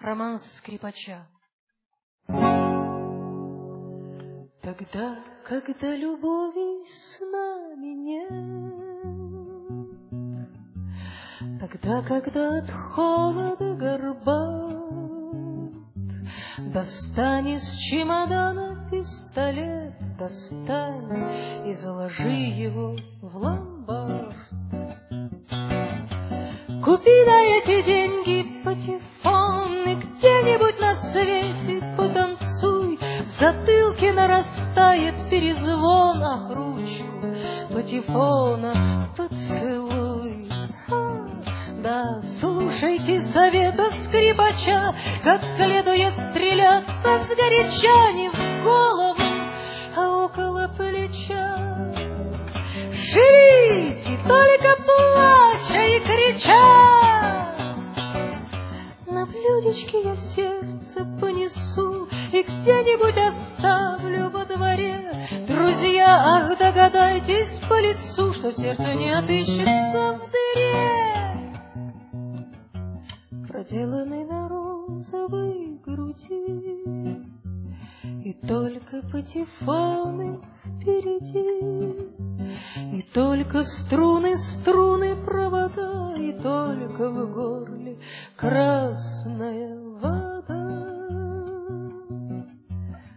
Романс скрипача. Тогда, когда любови с нами нет, тогда, когда от холода горбат, достань из чемодана пистолет, достань и заложи его в ломбард. Купи на эти деньги патефон и где-нибудь на свете потанцуй. В затылке нарастает перезвон, ах, ручку патефона поцелуй. Да, слушайте совет от скрипача, как следует стреляться сгоряча не в голову, а около плеча. Живите, только плача и крича. На блюдечке я сердце понесу и где-нибудь оставлю во дворе. Друзья, ах, догадайтесь по лицу, что сердце не отыщется в дыре, проделанной на розовой груди. И только патефоны впереди, и только струны, струны, провода, и только в горле красная вода.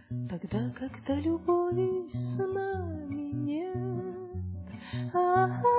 Тогда, когда любови с нами нет,